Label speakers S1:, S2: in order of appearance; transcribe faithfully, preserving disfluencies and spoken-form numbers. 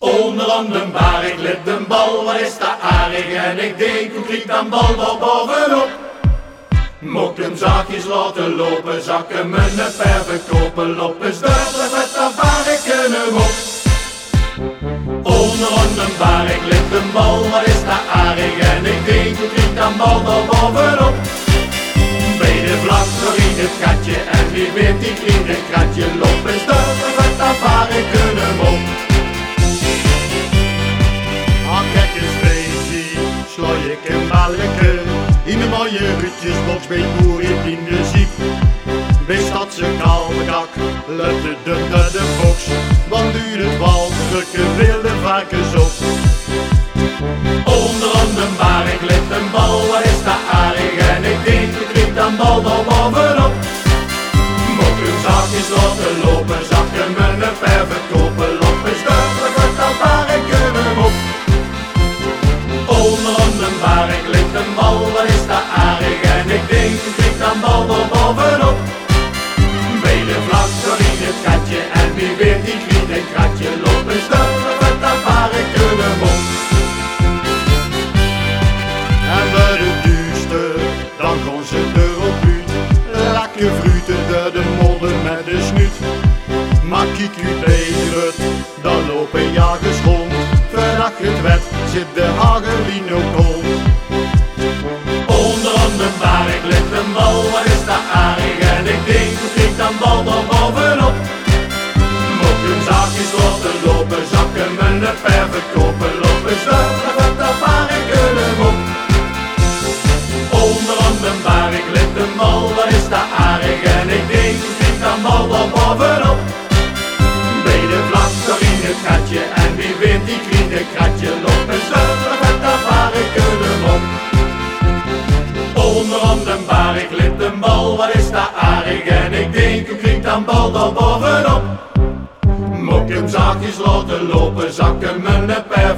S1: Onder andere waar ik let de bal, wat is dat aardig en ik denk hoe klinkt dan bal wel bovenop. Mocht hem zachtjes laten lopen, zakken me een per verkopen, lopen is duidelijk met dat waar ik hem op. Onder andere waar ik let de bal, wat is dat aardig en ik denk hoe klinkt dan bal wel bovenop. Bij de vlag nog in het gatje en wie weet die klinkt een kratje, lopen is duidelijk met dat waar ik hem op. Slooi ik een balletje in de mooie hutjesbox bij boer in de ziek. Bij stadse kalmekak, let de dun de box, want duurt het wal, drukken wilde varkens op. Onder andere waar ik let een bal, wat is dat aardig en ik denk ik klinkt dan bal wel bovenop. Mocht hem zachtjes laten lopen, zakken me een per verkopen, lopen is duidelijk wat dat waar ik hem op. Onder andere waar ik ligt een bal, wat is dat aardig en ik denk ik klinkt dan bal wel bovenop. Bij de vlag door in het gatje en wie weet die klinkt een kratje, lopen is duidelijk wat dat waar ik hem op. En bij de duurste, dan gaan ze erop uit, lekker vruten door de modder met de snuit. Maar kijk u beter het, dan lopen jagers rond, vanaf het wet zit de hagelino kold. Onder andere waar ik let een bal, wat is dat aardig en ik denk hoe klinkt dan bal dan bovenop. Mocht hem zachtjes laten lopen, zakken me een per verkopen, lopen duidelijk wat dat waar ik hem op. Onder andere waar ik let een bal, wat is dat aardig en ik denk hoe klinkt dan bal dan bovenop. Bij de vlag door in het gatje en wie weet die klinkt een kratje, lopen duidelijk wat dat waar ik hem op. Onder andere waar ik let een bal, wat is dat aardig en ik denk hoe klinkt dan bal dan bovenop. Mocht hem zachtjes laten lopen, zakken me een per